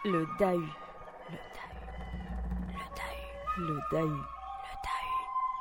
Le Dahu. Le Dahu. Le Dahu. Le Dahu. Le Dahu.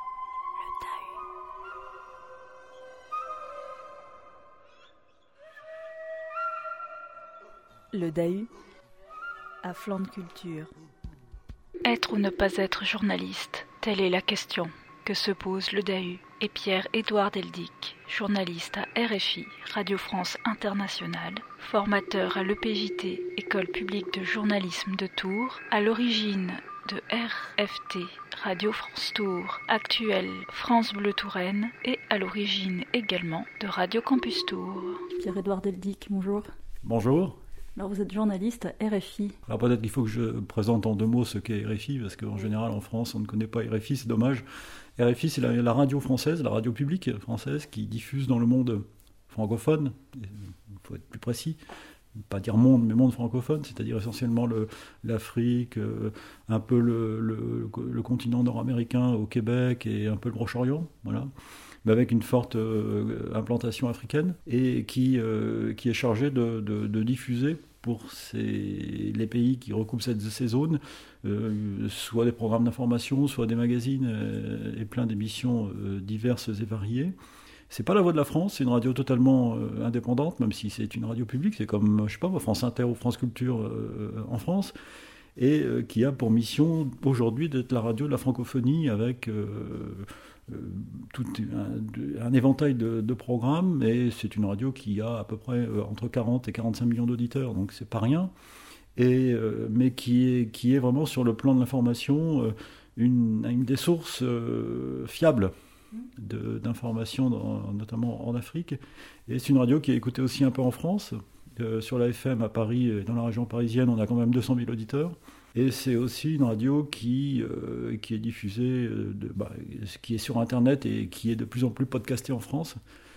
Le Dahu. Le Dahu. À flanc de culture. Être ou ne pas être journaliste, telle est la question que se pose le Dahu et Pierre-Édouard Deldic, journaliste à RFI, Radio France Internationale, formateur à l'EPJT, École publique de journalisme de Tours, à l'origine de RFT, Radio France Tours, actuelle France Bleu Touraine et à l'origine également de Radio Campus Tours. Pierre-Édouard Deldic, bonjour. Bonjour. Alors vous êtes journaliste à RFI. Alors peut-être qu'il faut que je présente en deux mots ce qu'est RFI, parce qu'en général en France on ne connaît pas RFI, c'est dommage. RFI c'est la radio française, la radio publique française qui diffuse dans le monde francophone, il faut être plus précis, pas dire monde mais monde francophone, c'est-à-dire essentiellement l'Afrique, un peu le continent nord-américain au Québec et un peu le Proche-Orient, voilà. Mais avec une forte implantation africaine et qui est chargée de diffuser pour les pays qui recoupent ces zones, soit des programmes d'information, soit des magazines et plein d'émissions diverses et variées. C'est pas la Voix de la France, c'est une radio totalement indépendante, même si c'est une radio publique, c'est comme, je sais pas, France Inter ou France Culture en France, et qui a pour mission aujourd'hui d'être la radio de la francophonie avec tout un éventail de programmes, et c'est une radio qui a à peu près entre 40 et 45 millions d'auditeurs, donc c'est pas rien, mais qui est vraiment sur le plan de l'information une des sources fiables d'informations, notamment en Afrique. Et c'est une radio qui est écoutée aussi un peu en France. Sur la FM à Paris, dans la région parisienne, on a quand même 200 000 auditeurs. Et c'est aussi une radio qui est diffusée, qui est sur Internet et qui est de plus en plus podcastée en France.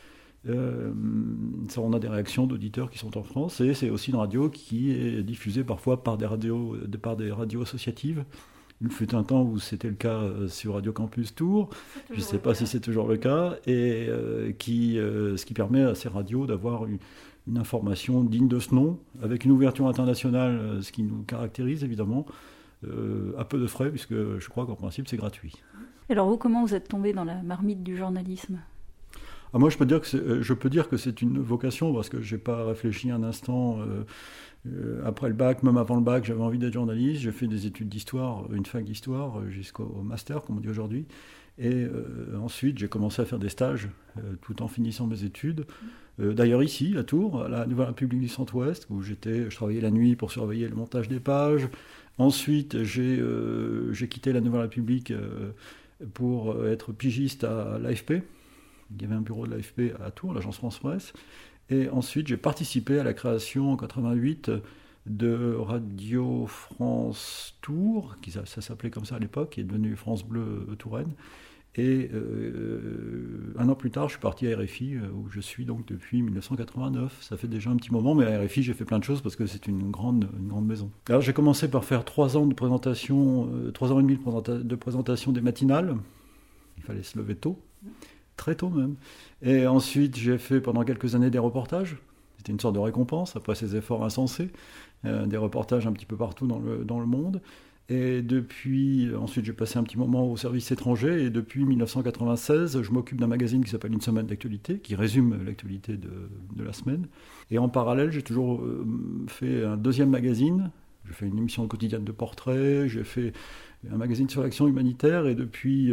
Ça, on a des réactions d'auditeurs qui sont en France. Et c'est aussi une radio qui est diffusée parfois par des radios associatives. Il fut un temps où c'était le cas sur Radio Campus Tours. Je ne sais pas si c'est toujours le cas. Et ce qui permet à ces radios d'avoir une information digne de ce nom, avec une ouverture internationale, ce qui nous caractérise évidemment, à peu de frais, puisque je crois qu'en principe c'est gratuit. Alors vous, comment vous êtes tombé dans la marmite du journalisme ? Moi je peux dire que c'est une vocation, parce que je n'ai pas réfléchi un instant. Après le bac, même avant le bac, j'avais envie d'être journaliste. J'ai fait des études d'histoire, une fac d'histoire, jusqu'au master, comme on dit aujourd'hui. Et ensuite, j'ai commencé à faire des stages tout en finissant mes études. D'ailleurs ici, à Tours, à la Nouvelle République du Centre-Ouest, où je travaillais la nuit pour surveiller le montage des pages. Ensuite, j'ai quitté la Nouvelle République pour être pigiste à l'AFP. Il y avait un bureau de l'AFP à Tours, l'agence France Presse. Et ensuite, j'ai participé à la création en 88 de Radio France Tours, ça s'appelait comme ça à l'époque, qui est devenu France Bleu Touraine. Et un an plus tard, je suis parti à RFI, où je suis donc depuis 1989. Ça fait déjà un petit moment, mais à RFI, j'ai fait plein de choses parce que c'est une grande maison. Alors, j'ai commencé par faire 3 ans de présentation, 3 ans et demi de présentation des matinales. Il fallait se lever tôt, très tôt même. Et ensuite, j'ai fait pendant quelques années des reportages. C'était une sorte de récompense après ces efforts insensés, des reportages un petit peu partout dans le monde. Et ensuite j'ai passé un petit moment au service étranger, et depuis 1996, je m'occupe d'un magazine qui s'appelle Une semaine d'actualité, qui résume l'actualité de la semaine. Et en parallèle, j'ai toujours fait un deuxième magazine. J'ai fait une émission quotidienne de portraits, j'ai fait un magazine sur l'action humanitaire, et depuis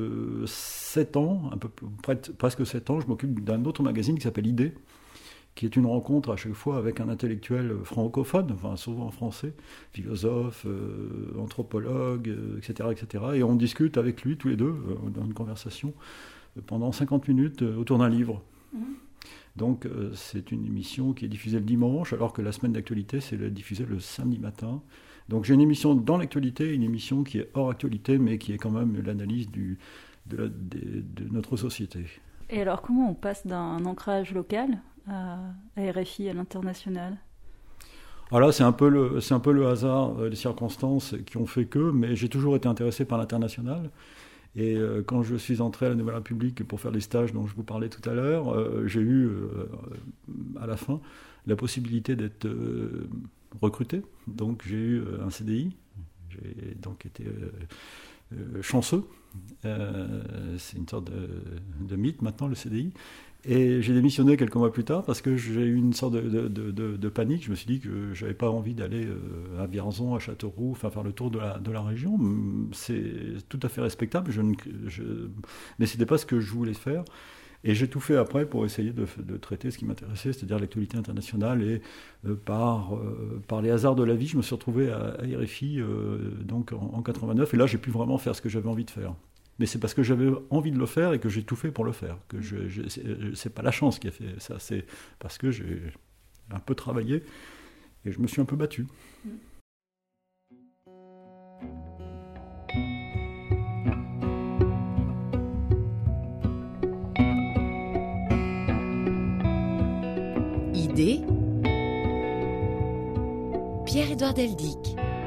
7 ans, presque 7 ans, je m'occupe d'un autre magazine qui s'appelle Idées, qui est une rencontre à chaque fois avec un intellectuel francophone, enfin souvent français, philosophe, anthropologue, etc., etc. Et on discute avec lui, tous les deux, dans une conversation, pendant 50 minutes autour d'un livre. Mmh. Donc c'est une émission qui est diffusée le dimanche, alors que la semaine d'actualité, c'est diffusée le samedi matin. Donc j'ai une émission dans l'actualité, une émission qui est hors actualité, mais qui est quand même l'analyse de notre société. Et alors comment on passe d'un ancrage local à RFI, à l'international ? Alors là, c'est un peu le hasard, les circonstances qui ont fait que, mais j'ai toujours été intéressé par l'international. Et quand je suis entré à la Nouvelle République pour faire les stages dont je vous parlais tout à l'heure, j'ai eu à la fin la possibilité d'être recruté, donc j'ai eu un CDI. J'ai donc été chanceux. C'est une sorte de mythe maintenant, le CDI. Et j'ai démissionné quelques mois plus tard parce que j'ai eu une sorte de panique. Je me suis dit que je n'avais pas envie d'aller à Vierzon, à Châteauroux, enfin faire le tour de la région. C'est tout à fait respectable, mais ce n'était pas ce que je voulais faire. Et j'ai tout fait après pour essayer de traiter ce qui m'intéressait, c'est-à-dire l'actualité internationale. Et par les hasards de la vie, je me suis retrouvé à RFI donc en 89. Et là, j'ai pu vraiment faire ce que j'avais envie de faire. Mais c'est parce que j'avais envie de le faire et que j'ai tout fait pour le faire. C'est pas la chance qui a fait ça, c'est parce que j'ai un peu travaillé et je me suis un peu battu. Idée, Pierre-Édouard Deldic.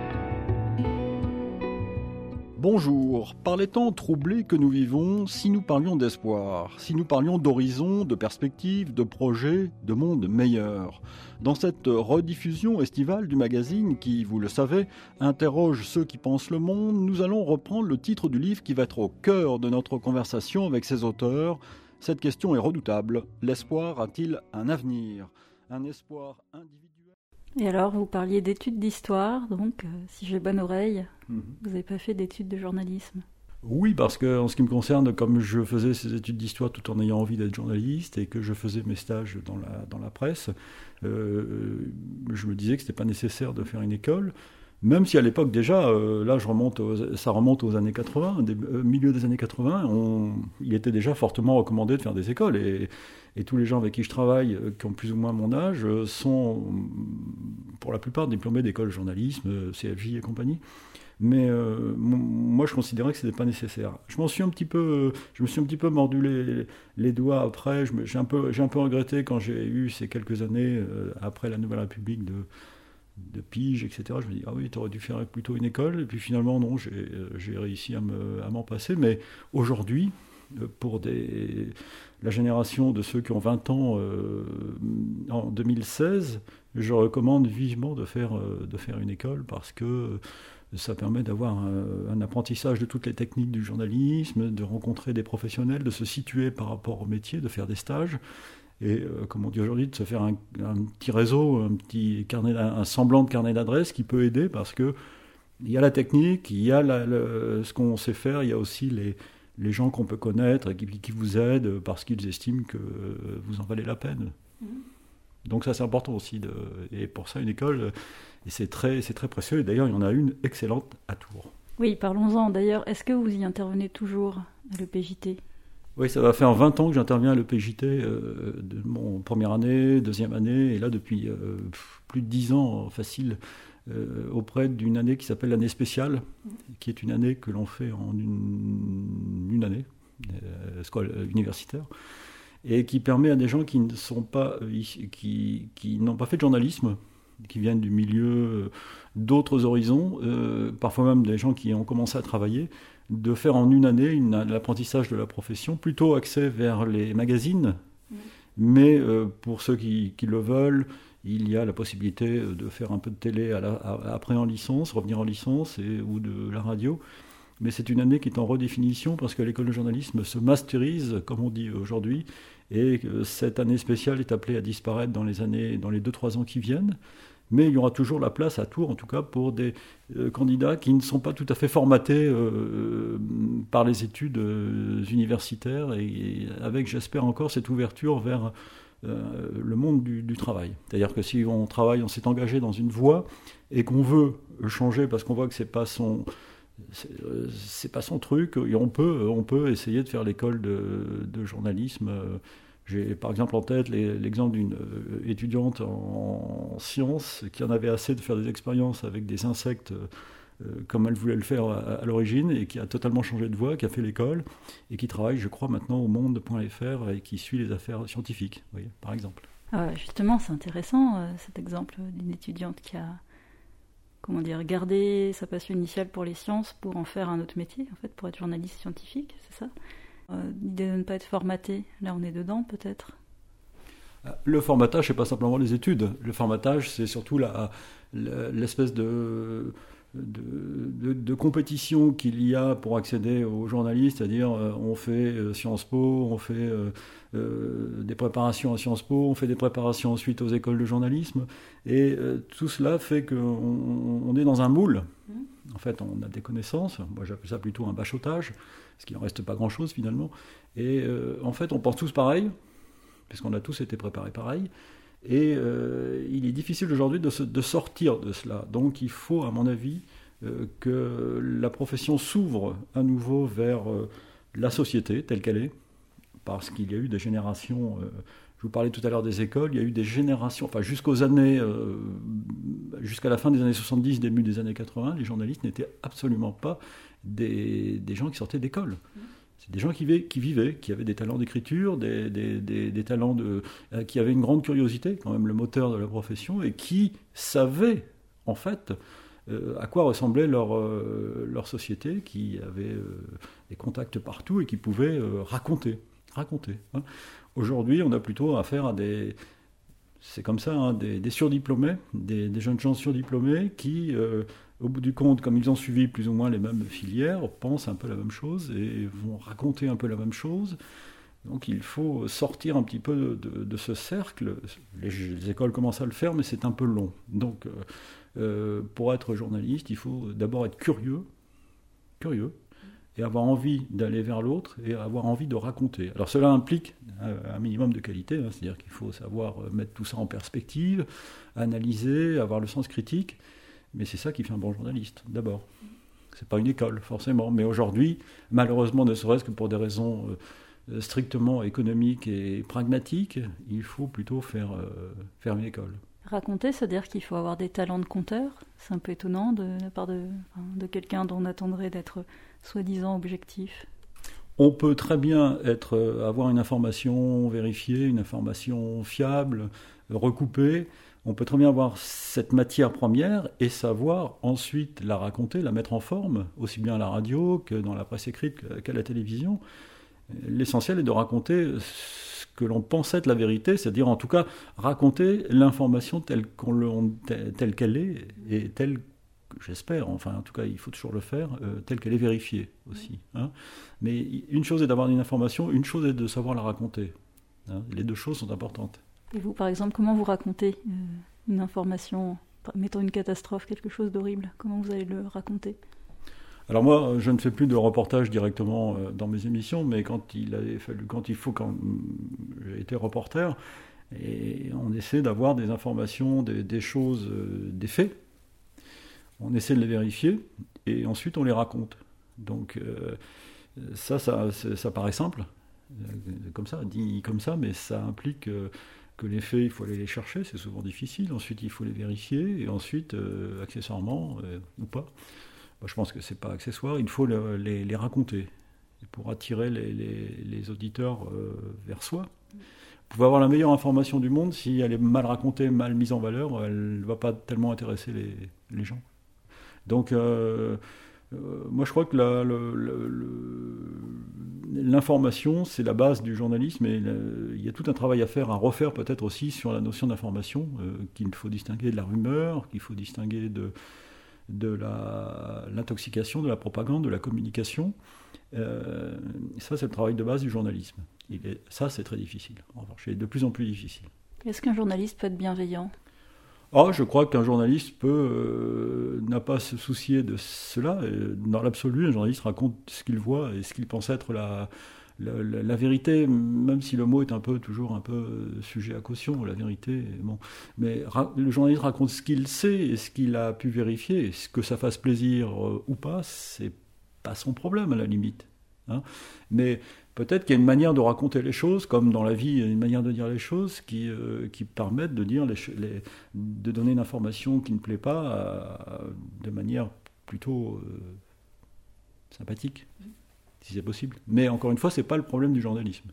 Bonjour, par les temps troublés que nous vivons, si nous parlions d'espoir, si nous parlions d'horizons, de perspectives, de projets, de mondes meilleurs. Dans cette rediffusion estivale du magazine qui, vous le savez, interroge ceux qui pensent le monde, nous allons reprendre le titre du livre qui va être au cœur de notre conversation avec ses auteurs. Cette question est redoutable. L'espoir a-t-il un avenir ? Un espoir individuel ? Et alors, vous parliez d'études d'histoire, donc si j'ai bonne oreille, vous n'avez pas fait d'études de journalisme? Oui, parce qu'en ce qui me concerne, comme je faisais ces études d'histoire tout en ayant envie d'être journaliste et que je faisais mes stages dans la presse, je me disais que ce n'était pas nécessaire de faire une école. Même si à l'époque déjà, là ça remonte aux années 80, milieu des années 80, il était déjà fortement recommandé de faire des écoles. Et tous les gens avec qui je travaille, qui ont plus ou moins mon âge, sont pour la plupart diplômés d'écoles de journalisme, CFJ et compagnie. Mais moi, je considérais que ce n'était pas nécessaire. Je me suis un petit peu mordu les doigts après. J'ai un peu regretté quand j'ai eu ces quelques années après la Nouvelle République de pige, etc. Je me dis, ah oui, tu aurais dû faire plutôt une école. Et puis finalement, non, j'ai réussi à m'en passer. Mais aujourd'hui, pour la génération de ceux qui ont 20 ans en 2016, je recommande vivement de faire une école parce que ça permet d'avoir un apprentissage de toutes les techniques du journalisme, de rencontrer des professionnels, de se situer par rapport au métier, de faire des stages. Et comme on dit aujourd'hui, de se faire un petit réseau, un semblant de carnet d'adresses qui peut aider parce que il y a la technique, il y a ce qu'on sait faire, il y a aussi les gens qu'on peut connaître et qui vous aident parce qu'ils estiment que vous en valez la peine. Donc ça c'est important aussi. Et pour ça une école, et c'est très précieux. Et d'ailleurs il y en a une excellente à Tours. Oui, parlons-en. D'ailleurs, est-ce que vous y intervenez toujours à l'EPJT ? Oui, ça va faire 20 ans que j'interviens à l'EPJT, de mon première année, deuxième année, et là depuis plus de 10 ans facile, auprès d'une année qui s'appelle l'année spéciale, qui est une année que l'on fait en une année universitaire, et qui permet à des gens qui n'ont pas fait de journalisme, qui viennent du milieu d'autres horizons, parfois même des gens qui ont commencé à travailler, de faire en une année l'apprentissage de la profession, plutôt axé vers les magazines, mais pour ceux qui le veulent, il y a la possibilité de faire un peu de télé après en licence, revenir en licence ou de la radio. Mais c'est une année qui est en redéfinition parce que l'école de journalisme se masterise, comme on dit aujourd'hui, et cette année spéciale est appelée à disparaître dans les 2-3 ans qui viennent. Mais il y aura toujours la place à Tours, en tout cas pour des candidats qui ne sont pas tout à fait formatés par les études universitaires et avec, j'espère encore, cette ouverture vers le monde du travail. C'est-à-dire que si on travaille, on s'est engagé dans une voie et qu'on veut changer parce qu'on voit que c'est pas son truc, et on peut essayer de faire l'école de journalisme. J'ai par exemple en tête l'exemple d'une étudiante en sciences qui en avait assez de faire des expériences avec des insectes comme elle voulait le faire à l'origine et qui a totalement changé de voie, qui a fait l'école et qui travaille, je crois, maintenant au monde.fr et qui suit les affaires scientifiques, vous voyez, par exemple. Justement, c'est intéressant cet exemple d'une étudiante qui a gardé sa passion initiale pour les sciences pour en faire un autre métier, en fait, pour être journaliste scientifique, c'est ça ? L'idée de ne pas être formaté, là on est dedans peut-être ? Le formatage, c'est pas simplement les études. Le formatage, c'est surtout l'espèce de compétition qu'il y a pour accéder aux journalistes, c'est-à-dire on fait Sciences Po, on fait des préparations à Sciences Po, on fait des préparations ensuite aux écoles de journalisme, et tout cela fait qu'on est dans un moule. En fait, on a des connaissances, moi j'appelle ça plutôt un bachotage, parce qu'il n'en reste pas grand-chose finalement, et en fait on pense tous pareil, puisqu'on a tous été préparés pareil, et il est difficile aujourd'hui de sortir de cela. Donc il faut, à mon avis, que la profession s'ouvre à nouveau vers la société telle qu'elle est, parce qu'il y a eu des générations, je vous parlais tout à l'heure des écoles, il y a eu des générations, enfin jusqu'à la fin des années 70, début des années 80, les journalistes n'étaient absolument pas des gens qui sortaient d'école. C'est des gens qui vivaient, qui avaient des talents d'écriture, des talents qui avaient une grande curiosité, quand même le moteur de la profession, et qui savaient, en fait, à quoi ressemblait leur société, qui avaient des contacts partout et qui pouvaient raconter. Hein. Aujourd'hui, on a plutôt affaire à c'est comme ça, hein, des surdiplômés, des jeunes gens surdiplômés qui... au bout du compte, comme ils ont suivi plus ou moins les mêmes filières, pensent un peu la même chose et vont raconter un peu la même chose. Donc il faut sortir un petit peu de ce cercle. Les écoles commencent à le faire, mais c'est un peu long. Donc pour être journaliste, il faut d'abord être curieux, et avoir envie d'aller vers l'autre et avoir envie de raconter. Alors cela implique un minimum de qualité, hein, c'est-à-dire qu'il faut savoir mettre tout ça en perspective, analyser, avoir le sens critique. Mais c'est ça qui fait un bon journaliste, d'abord. C'est pas une école, forcément. Mais aujourd'hui, malheureusement, ne serait-ce que pour des raisons strictement économiques et pragmatiques, il faut plutôt faire une école. Raconter, c'est-à-dire qu'il faut avoir des talents de conteur. C'est un peu étonnant de la part de quelqu'un dont on attendrait d'être soi-disant objectif. On peut très bien avoir une information vérifiée, une information fiable, recoupée. On peut très bien avoir cette matière première et savoir ensuite la raconter, la mettre en forme, aussi bien à la radio que dans la presse écrite qu'à la télévision. L'essentiel est de raconter ce que l'on pense être la vérité, c'est-à-dire en tout cas raconter l'information telle qu'elle est et telle, j'espère, enfin en tout cas il faut toujours le faire, telle qu'elle est vérifiée aussi. Hein. Mais une chose est d'avoir une information, une chose est de savoir la raconter. Hein. Les deux choses sont importantes. Et vous, par exemple, comment vous racontez une information, mettons une catastrophe, quelque chose d'horrible, comment vous allez le raconter ? Alors moi, je ne fais plus de reportage directement dans mes émissions, mais quand j'ai été reporter, et on essaie d'avoir des informations, des choses, des faits, on essaie de les vérifier, et ensuite on les raconte. Donc ça paraît simple, comme ça, dit comme ça, mais ça implique... que les faits, il faut aller les chercher, c'est souvent difficile. Ensuite, il faut les vérifier. Et ensuite, accessoirement, ou pas, je pense que ce n'est pas accessoire, il faut les raconter pour attirer les auditeurs vers soi. Vous pouvez avoir la meilleure information du monde, si elle est mal racontée, mal mise en valeur, elle ne va pas tellement intéresser les gens. Donc, moi, je crois que l'information, c'est la base du journalisme, et il y a tout un travail à faire, à refaire peut-être aussi sur la notion d'information, qu'il faut distinguer de la rumeur, qu'il faut distinguer de l'intoxication, de la propagande, de la communication. Ça, c'est le travail de base du journalisme. Ça, c'est très difficile. En revanche, c'est de plus en plus difficile. Est-ce qu'un journaliste peut être bienveillant ? Je crois qu'un journaliste n'a pas à se soucier de cela. Dans l'absolu, un journaliste raconte ce qu'il voit et ce qu'il pense être la vérité, même si le mot est toujours un peu sujet à caution, la vérité. Bon. Mais le journaliste raconte ce qu'il sait et ce qu'il a pu vérifier. Et que ça fasse plaisir ou pas, c'est pas son problème à la limite. Hein. Mais peut-être qu'il y a une manière de raconter les choses, comme dans la vie, il y a une manière de dire les choses qui permettent de dire de donner une information qui ne plaît pas de manière plutôt sympathique, si c'est possible. Mais encore une fois, c'est pas le problème du journalisme.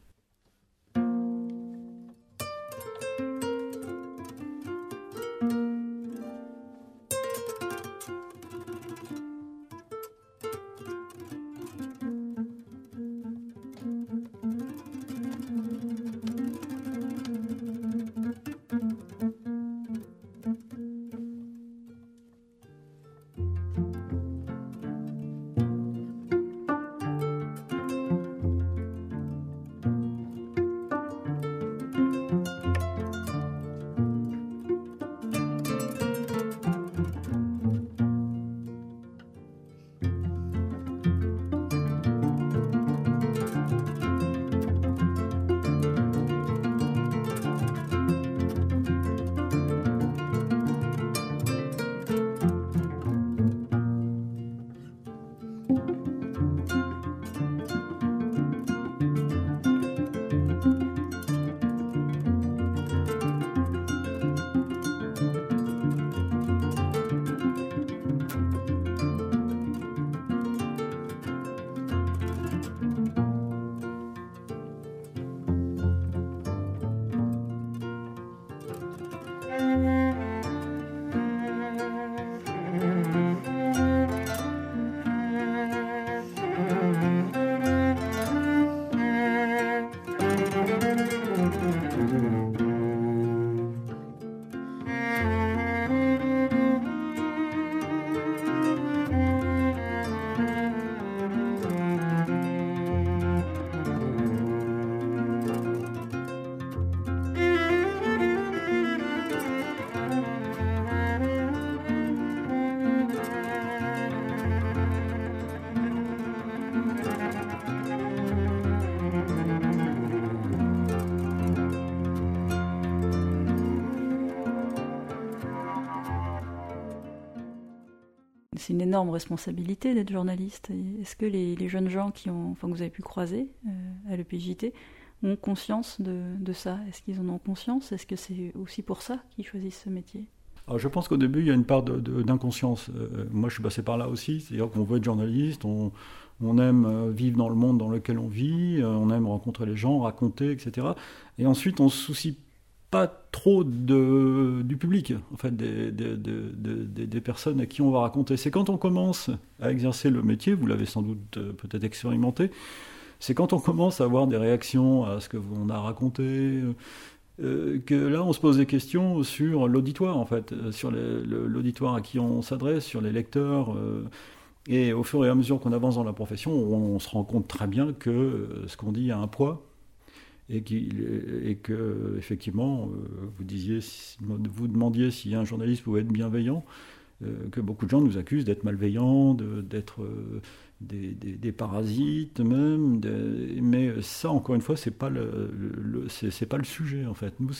c'est une énorme responsabilité d'être journaliste. Est-ce que les jeunes gens que vous avez pu croiser à l'EPJT ont conscience de ça? Est-ce qu'ils en ont conscience? Est-ce que c'est aussi pour ça qu'ils choisissent ce métier? Alors, je pense qu'au début, il y a une part d'inconscience. Moi, je suis passé par là aussi. C'est-à-dire qu'on veut être journaliste, on aime vivre dans le monde dans lequel on vit, on aime rencontrer les gens, raconter, etc. Et ensuite, on ne se soucie pas trop du public, en fait, des personnes à qui on va raconter. C'est quand on commence à exercer le métier, vous l'avez sans doute peut-être expérimenté, c'est quand on commence à avoir des réactions à ce que on a raconté, que là on se pose des questions sur l'auditoire, en fait, sur l'auditoire à qui on s'adresse, sur les lecteurs. Et au fur et à mesure qu'on avance dans la profession, on se rend compte très bien que ce qu'on dit a un poids. Et que effectivement, vous demandiez si un journaliste pouvait être bienveillant, que beaucoup de gens nous accusent d'être malveillants, d'être des parasites même, mais ça, encore une fois, c'est pas le sujet, en fait. Nous, ce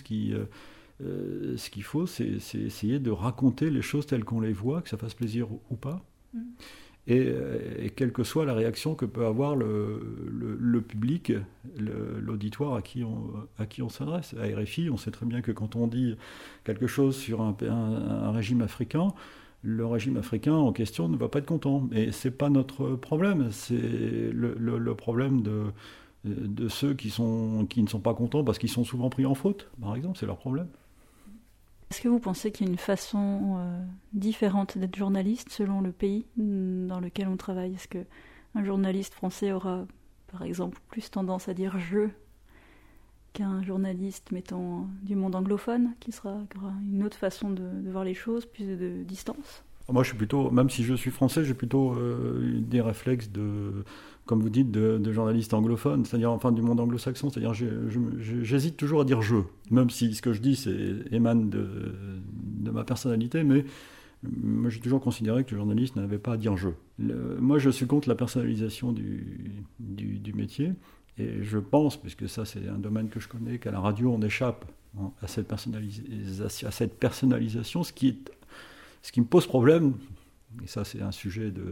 qu'il faut, c'est essayer de raconter les choses telles qu'on les voit, que ça fasse plaisir ou pas. Et quelle que soit la réaction que peut avoir le public, l'auditoire à qui on s'adresse. À RFI, on sait très bien que quand on dit quelque chose sur un régime africain, le régime africain en question ne va pas être content. Mais ce n'est pas notre problème, c'est le problème de ceux qui ne sont pas contents parce qu'ils sont souvent pris en faute, par exemple, c'est leur problème. Est-ce que vous pensez qu'il y a une façon différente d'être journaliste selon le pays dans lequel on travaille? Est-ce qu'un journaliste français aura, par exemple, plus tendance à dire « je » qu'un journaliste, mettons, du monde anglophone, qui aura une autre façon de voir les choses, plus de distance? Moi, je suis plutôt, même si je suis français, j'ai plutôt des réflexes comme vous dites, de journalistes anglophones, c'est-à-dire enfin du monde anglo-saxon, c'est-à-dire j'hésite toujours à dire « je », même si ce que je dis émane de ma personnalité, mais moi j'ai toujours considéré que le journaliste n'avait pas à dire « je ». Moi je suis contre la personnalisation du métier, et je pense, puisque ça c'est un domaine que je connais, qu'à la radio on échappe à cette personnalisation, ce qui me pose problème, et ça c'est un sujet de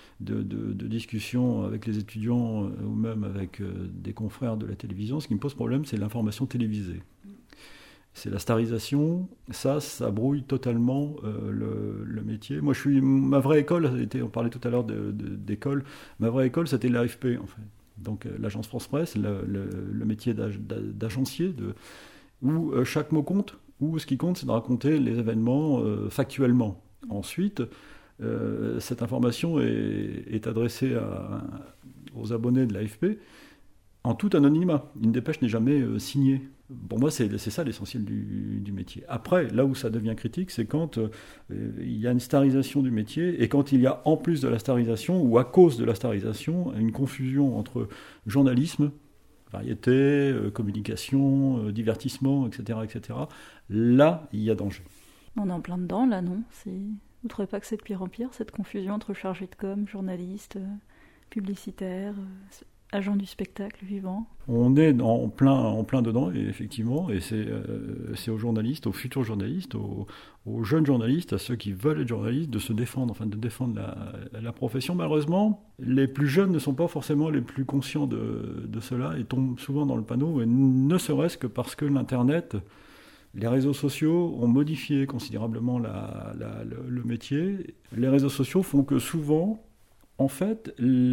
discussion avec les étudiants ou même avec des confrères de la télévision. Ce qui me pose problème, c'est l'information télévisée. C'est la starisation, ça brouille totalement le métier. Moi, ma vraie école, on parlait tout à l'heure d'école, ma vraie école, c'était l'AFP, en fait. Donc l'agence France-Presse, le métier d'agencier, où chaque mot compte, où ce qui compte, c'est de raconter les événements factuellement. Ensuite, cette information est adressée aux abonnés de l'AFP en tout anonymat. Une dépêche n'est jamais signée. Pour moi, c'est ça l'essentiel du métier. Après, là où ça devient critique, c'est quand il y a une starisation du métier et quand il y a, en plus de la starisation ou à cause de la starisation, une confusion entre journalisme, variété, communication, divertissement, etc., etc. Là, il y a danger. On est en plein dedans, là, non? Vous ne trouvez pas que c'est de pire en pire, cette confusion entre chargé de com, journaliste, publicitaire, agent du spectacle vivant? On est en plein dedans, et effectivement, et c'est aux journalistes, aux futurs journalistes, aux jeunes journalistes, à ceux qui veulent être journalistes, de se défendre, enfin de défendre la profession. Malheureusement, les plus jeunes ne sont pas forcément les plus conscients de cela et tombent souvent dans le panneau, et ne serait-ce que parce que l'Internet... Les réseaux sociaux ont modifié considérablement le métier. Les réseaux sociaux font que souvent, en fait,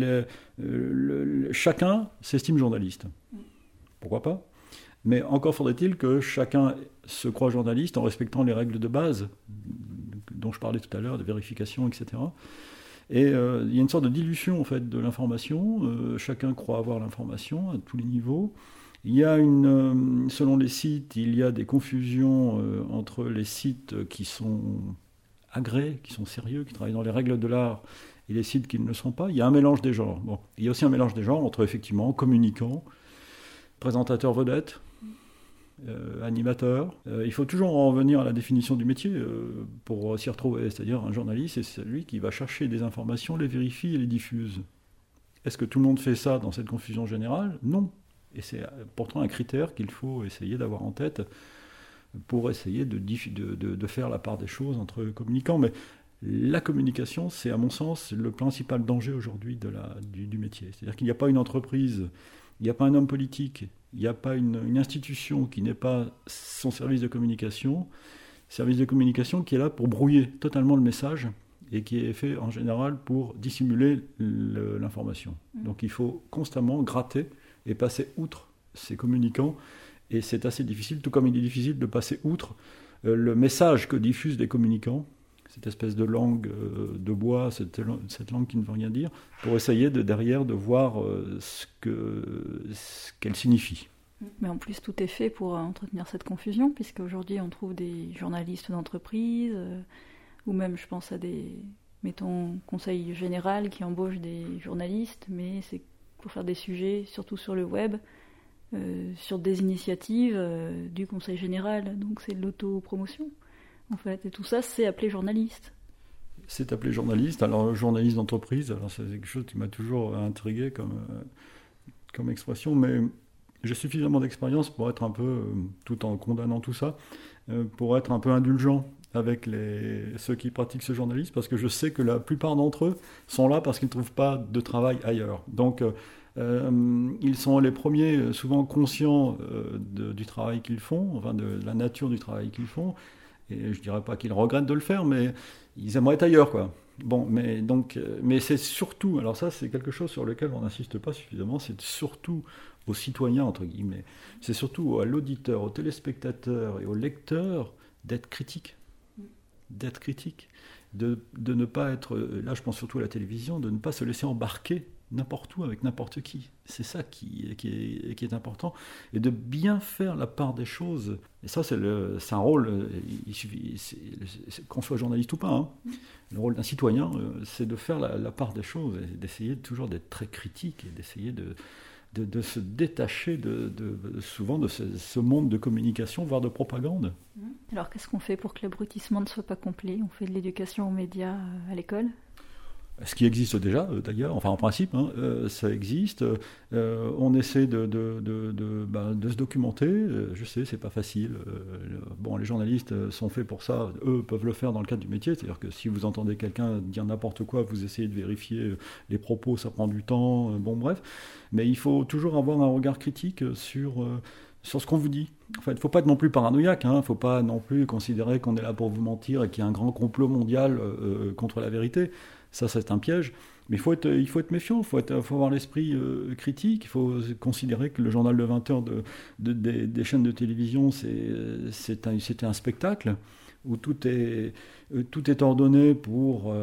chacun s'estime journaliste. Pourquoi pas? Mais encore faudrait-il que chacun se croie journaliste en respectant les règles de base dont je parlais tout à l'heure, de vérification, etc. Et il y a une sorte de dilution en fait, de l'information. Chacun croit avoir l'information à tous les niveaux. Il y a selon les sites, il y a des confusions entre les sites qui sont agréés, qui sont sérieux, qui travaillent dans les règles de l'art, et les sites qui ne le sont pas. Il y a un mélange des genres. Bon, il y a aussi un mélange des genres entre, effectivement, communicants, présentateurs vedettes, animateurs. Il faut toujours en revenir à la définition du métier pour s'y retrouver. C'est-à-dire, un journaliste, c'est celui qui va chercher des informations, les vérifie et les diffuse. Est-ce que tout le monde fait ça dans cette confusion générale? Non. Et c'est pourtant un critère qu'il faut essayer d'avoir en tête pour essayer de faire la part des choses entre communicants. Mais La communication, c'est à mon sens le principal danger aujourd'hui du métier. C'est-à-dire qu'il n'y a pas une entreprise, il n'y a pas un homme politique, il n'y a pas une institution qui n'ait pas son service de communication qui est là pour brouiller totalement le message et qui est fait en général pour dissimuler l'information. Donc il faut constamment gratter et passer outre ces communicants, et c'est assez difficile, tout comme il est difficile de passer outre le message que diffusent les communicants, cette espèce de langue de bois, cette langue qui ne veut rien dire, pour essayer derrière de voir ce qu'elle signifie. Mais en plus, tout est fait pour entretenir cette confusion, puisque aujourd'hui on trouve des journalistes d'entreprise, ou même je pense à des, mettons, conseils général qui embauchent des journalistes, mais c'est pour faire des sujets, surtout sur le web, sur des initiatives du conseil général, donc c'est de l'autopromotion en fait, et tout ça c'est appelé journaliste. C'est appelé journaliste, alors journaliste d'entreprise, alors c'est quelque chose qui m'a toujours intrigué comme expression, mais j'ai suffisamment d'expérience pour être un peu, tout en condamnant tout ça, pour être un peu indulgent avec ceux qui pratiquent ce journalisme, parce que je sais que la plupart d'entre eux sont là parce qu'ils ne trouvent pas de travail ailleurs. Donc ils sont les premiers souvent conscients du travail qu'ils font, enfin de la nature du travail qu'ils font, et je ne dirais pas qu'ils regrettent de le faire, mais ils aimeraient être ailleurs, quoi. Bon, mais c'est surtout, alors ça c'est quelque chose sur lequel on n'insiste pas suffisamment, c'est surtout aux citoyens, entre guillemets, c'est surtout à l'auditeur, au téléspectateur et au lecteur d'être critique. De ne pas être, là je pense surtout à la télévision, de ne pas se laisser embarquer n'importe où avec n'importe qui. C'est ça qui est important, et de bien faire la part des choses. Et ça c'est un rôle, il suffit, qu'on soit journaliste ou pas, hein. Le rôle d'un citoyen, c'est de faire la part des choses, et d'essayer toujours d'être très critique, et d'essayer de se détacher souvent de ce monde de communication, voire de propagande. Alors qu'est-ce qu'on fait pour que l'abrutissement ne soit pas complet ? On fait de l'éducation aux médias à l'école ? Ce qui existe déjà, d'ailleurs, enfin en principe, hein, ça existe. On essaie de se documenter. Je sais, c'est pas facile. Bon, les journalistes sont faits pour ça. Eux peuvent le faire dans le cadre du métier. C'est-à-dire que si vous entendez quelqu'un dire n'importe quoi, vous essayez de vérifier les propos, ça prend du temps. Bon, bref. Mais il faut toujours avoir un regard critique sur ce qu'on vous dit. En fait, il ne faut pas être non plus paranoïaque. Il ne faut pas non plus considérer qu'on est là pour vous mentir et qu'il y a un grand complot mondial contre la vérité. Ça, c'est un piège. Mais il faut être méfiant, il faut avoir l'esprit critique, il faut considérer que le journal de 20 heures des chaînes de télévision, c'était un spectacle où tout est ordonné pour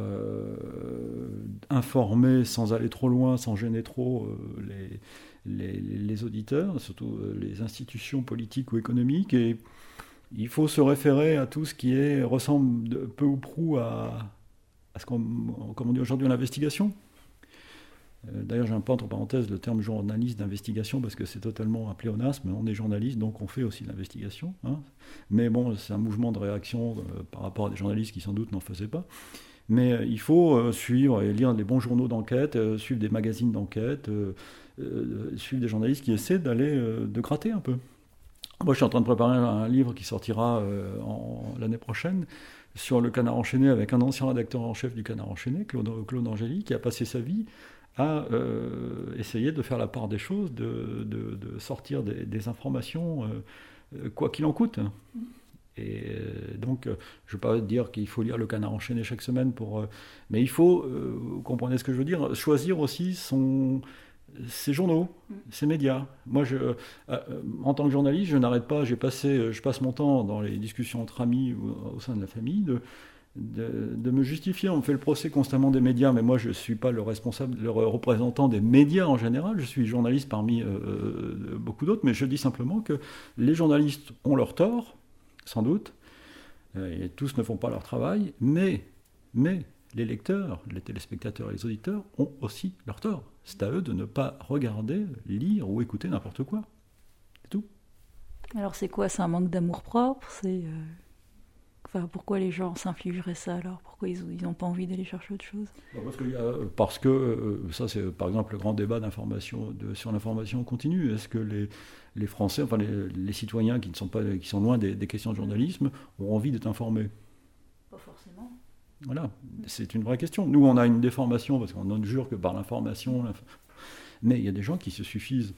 informer sans aller trop loin, sans gêner trop les auditeurs, surtout les institutions politiques ou économiques. Et il faut se référer à tout ce qui ressemble peu ou prou à ce comme on dit aujourd'hui, l'investigation. D'ailleurs, j'ai un peu entre parenthèses le terme journaliste d'investigation parce que c'est totalement un pléonasme. On est journaliste, donc on fait aussi de l'investigation. Hein. Mais bon, c'est un mouvement de réaction par rapport à des journalistes qui sans doute n'en faisaient pas. Mais il faut suivre et lire les bons journaux d'enquête, suivre des magazines d'enquête, suivre des journalistes qui essaient de gratter un peu. Moi, je suis en train de préparer un livre qui sortira l'année prochaine sur le Canard enchaîné, avec un ancien rédacteur en chef du Canard enchaîné, Claude Angéli, qui a passé sa vie à essayer de faire la part des choses, de sortir des informations, quoi qu'il en coûte. Et donc, je ne veux pas dire qu'il faut lire le Canard enchaîné chaque semaine, mais il faut, vous comprenez ce que je veux dire, choisir aussi ces journaux, ces médias. Moi, en tant que journaliste, je n'arrête pas, je passe mon temps dans les discussions entre amis ou au sein de la famille, de me justifier. On me fait le procès constamment des médias, mais moi, je ne suis pas le représentant des médias en général. Je suis journaliste parmi beaucoup d'autres, mais je dis simplement que les journalistes ont leur tort, sans doute, et tous ne font pas leur travail, mais les lecteurs, les téléspectateurs et les auditeurs ont aussi leur tort. C'est à eux de ne pas regarder, lire ou écouter n'importe quoi. C'est tout. Alors c'est quoi ? C'est un manque d'amour-propre ? Pourquoi les gens s'infligeraient ça alors ? Pourquoi ils n'ont pas envie d'aller chercher autre chose ? Parce que ça c'est par exemple le grand débat sur l'information continue. Est-ce que les Français, enfin les citoyens qui sont loin des questions de journalisme, ont envie d'être informés ? Pas forcément. Voilà, c'est une vraie question. Nous, on a une déformation, parce qu'on ne jure que par l'information, mais il y a des gens qui se suffisent.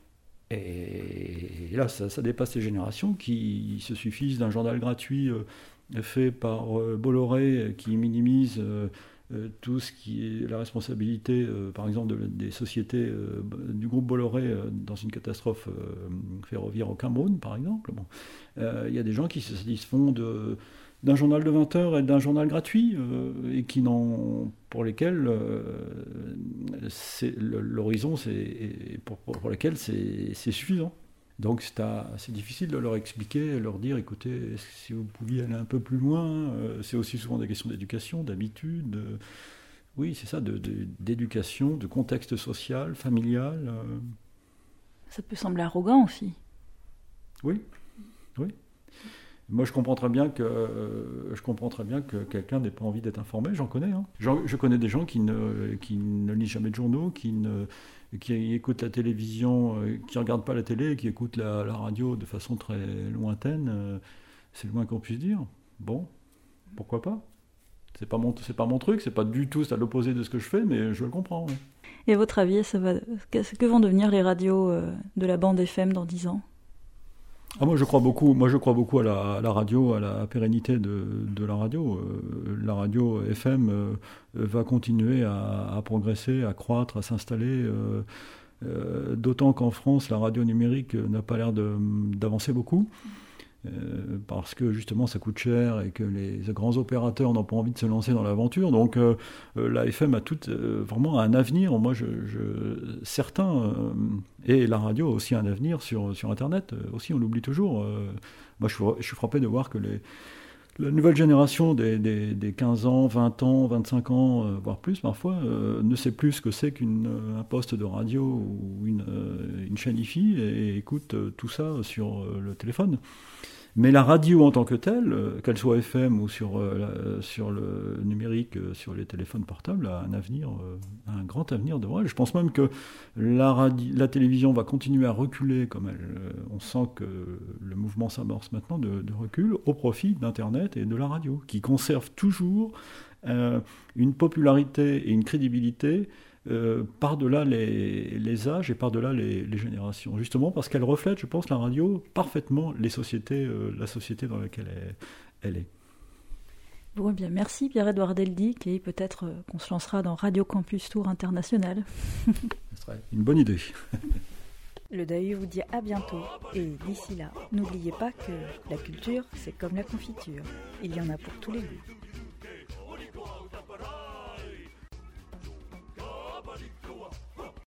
Et là, ça dépasse les générations, qui se suffisent d'un journal gratuit fait par Bolloré, qui minimise tout ce qui est la responsabilité, par exemple, des sociétés du groupe Bolloré dans une catastrophe ferroviaire au Cameroun, par exemple. Bon. Il y a des gens qui se satisfont d'un journal de 20 heures et d'un journal gratuit, et qui pour lesquels l'horizon, pour lesquels c'est suffisant. Donc c'est difficile de leur expliquer, leur dire, écoutez, si vous pouviez aller un peu plus loin, c'est aussi souvent des questions d'éducation, d'habitude, oui, c'est ça, d'éducation, de contexte social, familial. Ça peut sembler arrogant aussi. Oui. Moi, je comprends très bien que quelqu'un n'ait pas envie d'être informé. J'en connais. Hein. Je connais des gens qui ne lisent jamais de journaux, qui écoutent la télévision, qui ne regardent pas la télé, qui écoutent la radio de façon très lointaine. C'est le moins qu'on puisse dire. Bon, pourquoi pas ? C'est pas mon truc. C'est pas du tout à l'opposé de ce que je fais, mais je le comprends. Ouais. Et à votre avis, que vont devenir les radios de la bande FM dans 10 ans ? Moi, je crois beaucoup à la radio, à la pérennité de la radio. La radio FM va continuer à progresser, à croître, à s'installer. D'autant qu'en France, la radio numérique n'a pas l'air d'avancer beaucoup. Parce que justement ça coûte cher et que les grands opérateurs n'ont pas envie de se lancer dans l'aventure. Donc la FM a vraiment un avenir. Moi, certains, et la radio a aussi un avenir sur Internet. Aussi, on l'oublie toujours. Moi, je suis frappé de voir que la nouvelle génération des 15 ans, 20 ans, 25 ans, voire plus parfois, ne sait plus ce que c'est qu'un poste de radio ou une chaîne IFI et écoute tout ça sur le téléphone. Mais la radio en tant que telle, qu'elle soit FM ou sur le numérique, sur les téléphones portables, a un grand avenir devant elle. Je pense même que la télévision va continuer à reculer, comme on sent que le mouvement s'amorce maintenant de recul, au profit d'Internet et de la radio, qui conservent toujours une popularité et une crédibilité par-delà les âges et par-delà les générations, justement parce qu'elle reflète, je pense, la radio parfaitement la société dans laquelle elle est. Bon, bien, merci Pierre-Édouard Deldic, et peut-être qu'on se lancera dans Radio Campus Tour International. Ce serait une bonne idée. Le Dahu vous dit à bientôt, et d'ici là, n'oubliez pas que la culture, c'est comme la confiture, il y en a pour tous les goûts.